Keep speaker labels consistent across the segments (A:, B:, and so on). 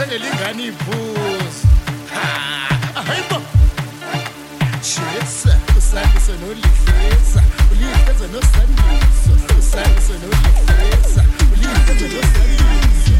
A: Lingani iphuzo. Hayibo. Shisa, usandiso nolifeza. Ulifeza nosandiso. Usandiso nolifeza. Ulifeza nosandiso.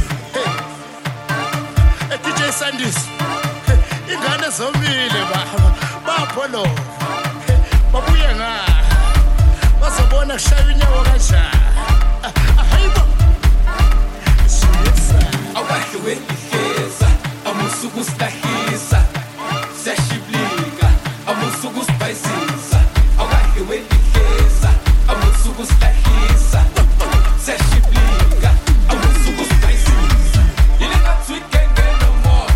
A: Hey. DJ Sandiso. Ingane zomile baba. Bapholo. Babuye nga. Bazobona kushaya inyawo kanjani. Hayibo. Shisa.
B: Awahle welifeza. Amusuku stahisa. Seshiblika. Amusuku spicisa. Awahle welifeza. Amusuku stahisa. Seshiblika. Amusuku spicisa. Ilenga tweet can't get no more.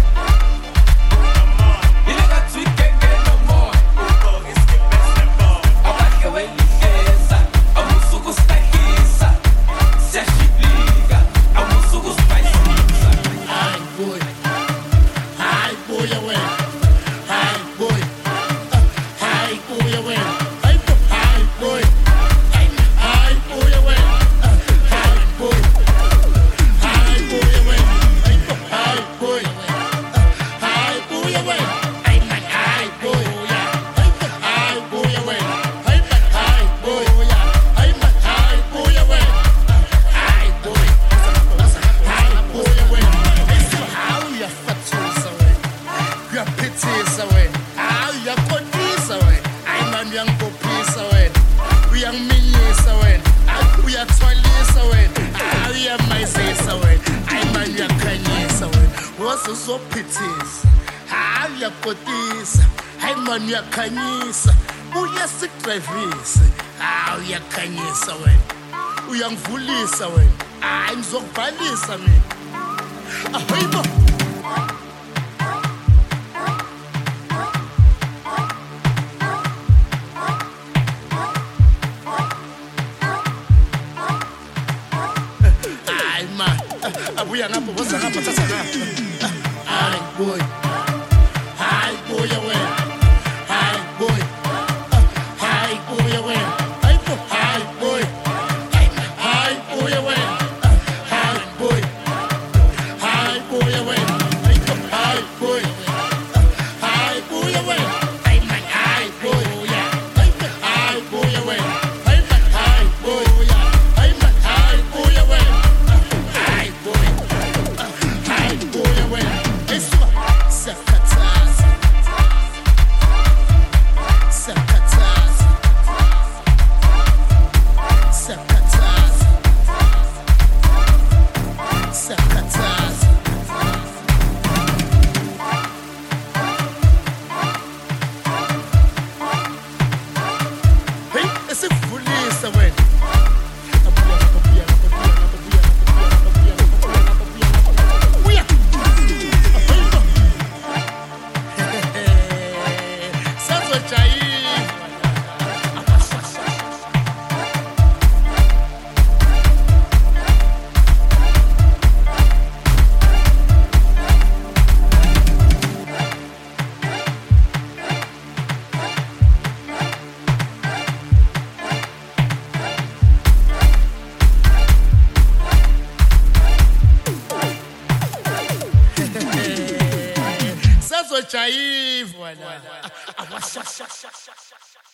B: Ilenga tweet can't get no more. Awahle welifeza. Amusuku stahisa. Seshiblika. Amusuku spicisa.
A: Hi boy, away. Hi boy, away. Hi boy, away. Hi boy, away. Hi boy, away. Hi man, hi boy, yeah. Hi boy, away. Hi boy, hi man, hi boy, away. Hi boy, away. How you fatusa away? You pities away. How you cotis away? I'm a young popis away. We are minis away. We are toilets away. How you my says away? I'm a young canyons away. What's so pities? How you cotis? I'm a young canyons. We are sick drivers. How you canyons away? We are foolish away. I'm so valis away. Hayibo. Hayi ma, abuya ngapha boza ngapha thatha ngapha. Hayi boy. Hayi boy away. Hayi boy. Hayi boy away. Hayi boy. Hayi boy. Hayi boy away. Hayi boy. Hi boy away. Hi boy. Hi boy away. Hi man, hi boy, yeah. Hi boy away. Hi man, hi boy, yeah. Hi man, hi boy away. Hi boy. Hi boy away. Iswa. Sakataz. Sakataz. Sakataz. Sakataz. Hey, esse fulisa, velho. Jair, voilà.